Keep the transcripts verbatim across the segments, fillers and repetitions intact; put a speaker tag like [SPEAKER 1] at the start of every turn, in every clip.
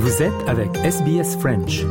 [SPEAKER 1] Vous êtes avec S B S French.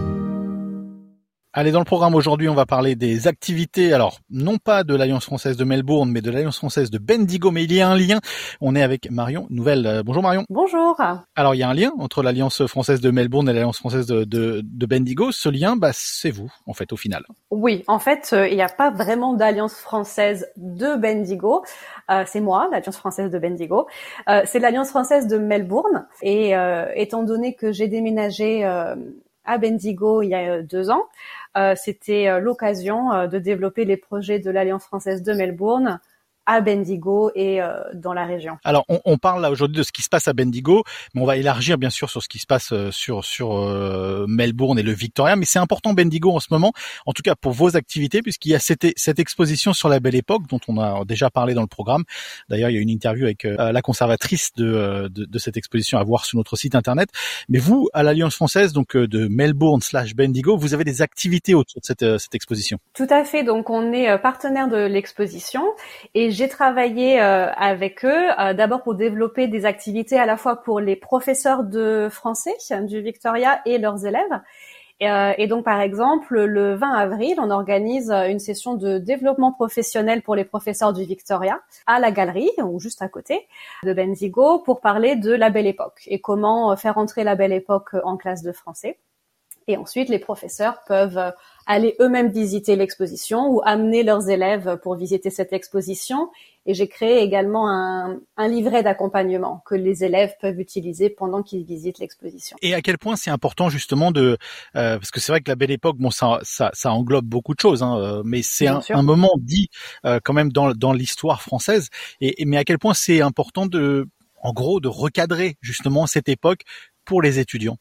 [SPEAKER 2] Allez, dans le programme aujourd'hui, on va parler des activités, alors non pas de l'Alliance française de Melbourne, mais de l'Alliance française de Bendigo, mais il y a un lien. On est avec Marion Nouvelle. Euh, bonjour Marion.
[SPEAKER 3] Bonjour.
[SPEAKER 2] Alors il y a un lien entre l'Alliance française de Melbourne et l'Alliance française de, de, de Bendigo. Ce lien, bah, c'est vous, en fait, au final.
[SPEAKER 3] Oui, en fait, euh, il n'y a pas vraiment d'Alliance française de Bendigo. Euh, c'est moi, l'Alliance française de Bendigo. Euh, c'est l'Alliance française de Melbourne. Et euh, étant donné que j'ai déménagé euh, à Bendigo il y a deux ans, Euh, c'était euh, l'occasion euh, de développer les projets de l'Alliance française de Melbourne à Bendigo et euh, dans la région.
[SPEAKER 2] Alors, on, on parle là aujourd'hui de ce qui se passe à Bendigo, mais on va élargir bien sûr sur ce qui se passe euh, sur sur euh, Melbourne et le Victoria. Mais c'est important Bendigo en ce moment, en tout cas pour vos activités, puisqu'il y a cette, cette exposition sur la Belle Époque dont on a déjà parlé dans le programme. D'ailleurs, il y a une interview avec euh, la conservatrice de, de de cette exposition à voir sur notre site internet. Mais vous, à l'Alliance française, donc euh, de Melbourne slash Bendigo, vous avez des activités autour de cette euh, cette exposition.
[SPEAKER 3] Tout à fait. Donc, on est euh, partenaire de l'exposition et j'ai travaillé euh, avec eux euh, d'abord pour développer des activités à la fois pour les professeurs de français du Victoria et leurs élèves. Et, euh, et donc, par exemple, le vingt avril, on organise une session de développement professionnel pour les professeurs du Victoria à la galerie, ou juste à côté de Bendigo, pour parler de la Belle Époque et comment faire entrer la Belle Époque en classe de français. Et ensuite, les professeurs peuvent aller eux-mêmes visiter l'exposition ou amener leurs élèves pour visiter cette exposition. Et j'ai créé également un, un livret d'accompagnement que les élèves peuvent utiliser pendant qu'ils visitent l'exposition.
[SPEAKER 2] Et à quel point c'est important justement de, euh, parce que c'est vrai que la Belle Époque, bon, ça, ça, ça englobe beaucoup de choses, hein, mais c'est un, un moment dit euh, quand même dans, dans l'histoire française. Et, et mais à quel point c'est important de, en gros, de recadrer justement cette époque pour les étudiants.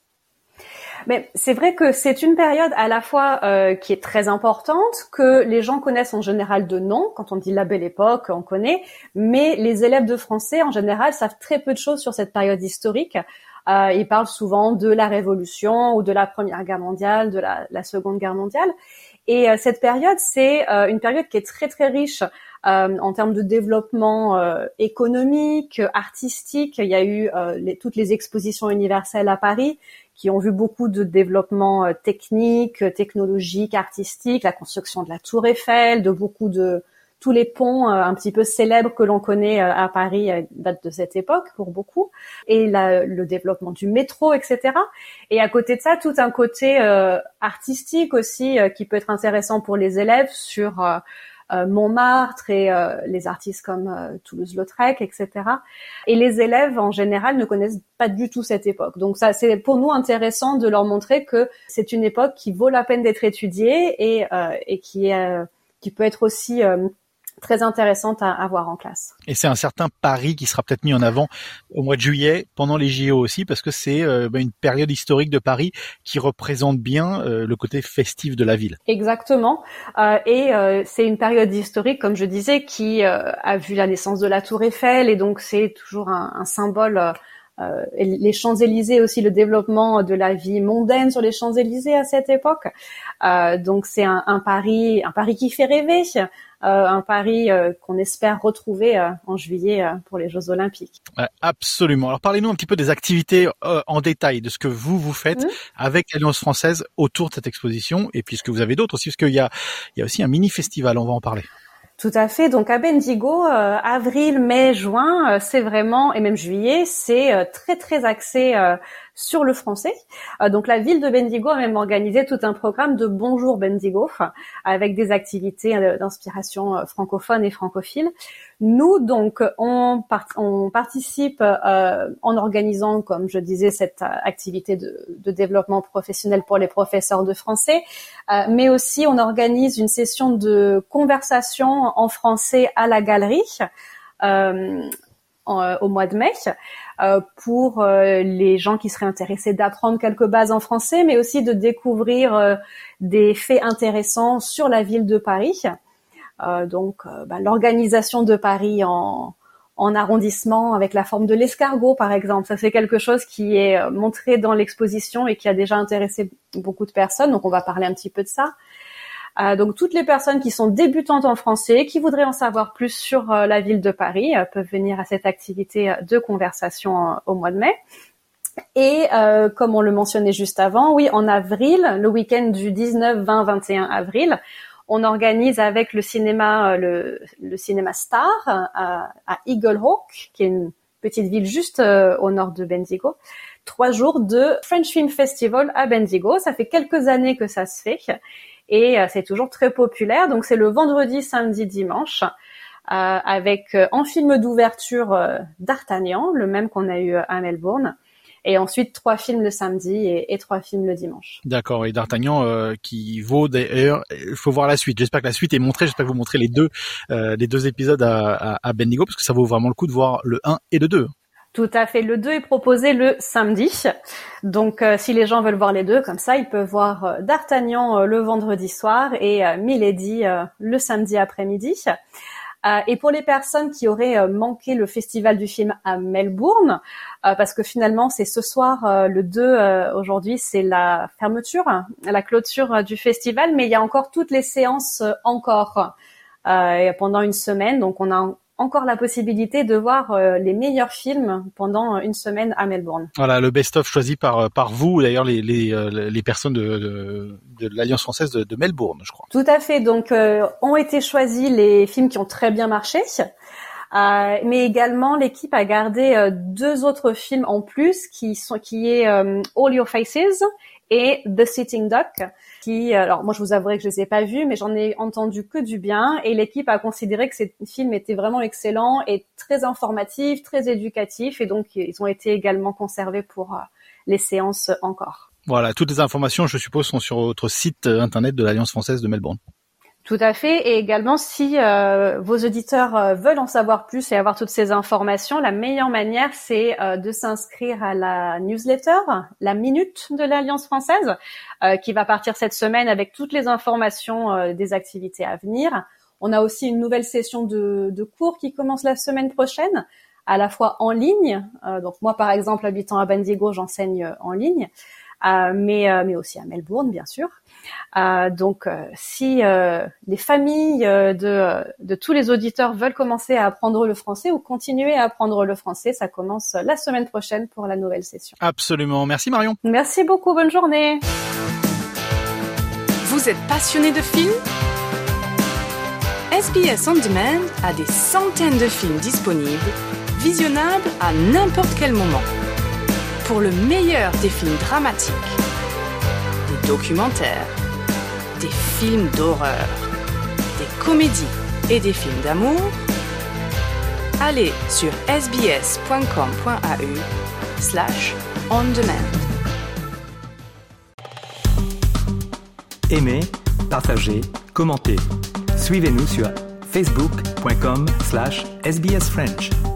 [SPEAKER 3] Mais c'est vrai que c'est une période à la fois euh, qui est très importante, que les gens connaissent en général de nom. Quand on dit la Belle Époque, on connaît, mais les élèves de français en général savent très peu de choses sur cette période historique. Euh, ils parlent souvent de la Révolution ou de la Première Guerre mondiale, de la, la Seconde Guerre mondiale. Et euh, cette période, c'est euh, une période qui est très très riche euh, en termes de développement euh, économique, artistique. Il y a eu euh, les, toutes les expositions universelles à Paris qui ont vu beaucoup de développement euh, technique, technologique, artistique, la construction de la Tour Eiffel, de beaucoup de tous les ponts euh, un petit peu célèbres que l'on connaît euh, à Paris euh, datent de cette époque pour beaucoup, et la, le développement du métro, et cetera. Et à côté de ça, tout un côté euh, artistique aussi euh, qui peut être intéressant pour les élèves sur euh, euh, Montmartre et euh, les artistes comme euh, Toulouse-Lautrec, et cetera. Et les élèves en général ne connaissent pas du tout cette époque. Donc ça, c'est pour nous intéressant de leur montrer que c'est une époque qui vaut la peine d'être étudiée et, euh, et qui est euh, qui peut être aussi euh, très intéressante à avoir en classe.
[SPEAKER 2] Et c'est un certain Paris qui sera peut-être mis en avant au mois de juillet, pendant les J O aussi, parce que c'est euh, une période historique de Paris qui représente bien euh, le côté festif de la ville.
[SPEAKER 3] Exactement. Euh, et euh, c'est une période historique, comme je disais, qui euh, a vu la naissance de la Tour Eiffel, et donc c'est toujours un, un symbole. Euh, Euh, les Champs-Élysées aussi, le développement de la vie mondaine sur les Champs-Élysées à cette époque. Euh, donc c'est un, un Paris, un Paris qui fait rêver, euh, un Paris euh, qu'on espère retrouver euh, en juillet euh, pour les Jeux Olympiques.
[SPEAKER 2] Ouais, absolument. Alors parlez-nous un petit peu des activités euh, en détail, de ce que vous vous faites mmh. avec l'Alliance française autour de cette exposition, et puis ce que vous avez d'autres aussi, parce qu'il y a, il y a aussi un mini-festival, on va en parler.
[SPEAKER 3] Tout à fait. Donc à Bendigo, euh, avril, mai, juin, euh, c'est vraiment, et même juillet, c'est euh, très très axé euh, sur le français. Euh, donc la ville de Bendigo a même organisé tout un programme de Bonjour Bendigo, avec des activités euh, d'inspiration euh, francophone et francophile. Nous, donc, on, part- on participe euh, en organisant, comme je disais, cette euh, activité de, de développement professionnel pour les professeurs de français, euh, mais aussi on organise une session de conversation en français à la galerie euh, en, au mois de mai euh, pour euh, les gens qui seraient intéressés d'apprendre quelques bases en français, mais aussi de découvrir euh, des faits intéressants sur la ville de Paris. Euh, donc, euh, bah, l'organisation de Paris en, en arrondissement avec la forme de l'escargot, par exemple. Ça, c'est quelque chose qui est montré dans l'exposition et qui a déjà intéressé beaucoup de personnes. Donc, on va parler un petit peu de ça. Euh, donc, toutes les personnes qui sont débutantes en français, qui voudraient en savoir plus sur euh, la ville de Paris, euh, peuvent venir à cette activité de conversation euh, au mois de mai. Et euh, comme on le mentionnait juste avant, oui, en avril, le week-end du dix-neuf, vingt, vingt et un avril, on organise avec le cinéma, le, le cinéma Star à, à Eaglehawk, qui est une petite ville juste euh, au nord de Bendigo, trois jours de French Film Festival à Bendigo. Ça fait quelques années que ça se fait et euh, c'est toujours très populaire. Donc c'est le vendredi, samedi, dimanche, euh, avec euh, en film d'ouverture euh, D'Artagnan, le même qu'on a eu à Melbourne. Et ensuite, trois films le samedi et, et trois films le dimanche.
[SPEAKER 2] D'accord. Et D'Artagnan, euh, qui vaut d'ailleurs, il faut voir la suite. J'espère que la suite est montrée. J'espère que vous montrez les deux, euh, les deux épisodes à, à, à Bendigo, parce que ça vaut vraiment le coup de voir le un et le deux.
[SPEAKER 3] Tout à fait. Le deux est proposé le samedi. Donc, euh, si les gens veulent voir les deux, comme ça, ils peuvent voir euh, D'Artagnan euh, le vendredi soir et euh, Milady euh, le samedi après-midi. Euh, et pour les personnes qui auraient euh, manqué le festival du film à Melbourne, euh, parce que finalement c'est ce soir, euh, le deux euh, aujourd'hui, c'est la fermeture, la clôture euh, du festival, mais il y a encore toutes les séances euh, encore euh, pendant une semaine, donc on a encore la possibilité de voir euh, les meilleurs films pendant une semaine à Melbourne.
[SPEAKER 2] Voilà, le best-of choisi par par vous, d'ailleurs les les les personnes de de, de l'Alliance française de, de Melbourne, je crois.
[SPEAKER 3] Tout à fait. Donc euh, ont été choisis les films qui ont très bien marché, euh, mais également l'équipe a gardé euh, deux autres films en plus qui sont qui est euh, All Your Faces et The Sitting Duck, qui, alors moi je vous avouerai que je les ai pas vus, mais j'en ai entendu que du bien, et l'équipe a considéré que ces films étaient vraiment excellents et très informatifs, très éducatifs, et donc ils ont été également conservés pour euh, les séances encore.
[SPEAKER 2] Voilà, toutes les informations, je suppose, sont sur votre site internet de l'Alliance française de Melbourne.
[SPEAKER 3] Tout à fait. Et également, si euh, vos auditeurs euh, veulent en savoir plus et avoir toutes ces informations, la meilleure manière, c'est euh, de s'inscrire à la newsletter, la Minute de l'Alliance française, euh, qui va partir cette semaine avec toutes les informations euh, des activités à venir. On a aussi une nouvelle session de, de cours qui commence la semaine prochaine, à la fois en ligne. Euh, donc moi, par exemple, habitant à Bendigo, j'enseigne euh, en ligne. Euh, mais euh, mais aussi à Melbourne, bien sûr. Euh, donc, euh, si euh, les familles euh, de de tous les auditeurs veulent commencer à apprendre le français ou continuer à apprendre le français, ça commence la semaine prochaine pour la nouvelle session.
[SPEAKER 2] Absolument. Merci Marion.
[SPEAKER 3] Merci beaucoup. Bonne journée.
[SPEAKER 4] Vous êtes passionné de films ? S B S On Demand a des centaines de films disponibles, visionnables à n'importe quel moment. Pour le meilleur des films dramatiques, des documentaires, des films d'horreur, des comédies et des films d'amour, allez sur sbs.com.au slash on demand.
[SPEAKER 1] Aimez, partagez, commentez. Suivez-nous sur facebook.com slash sbsfrench.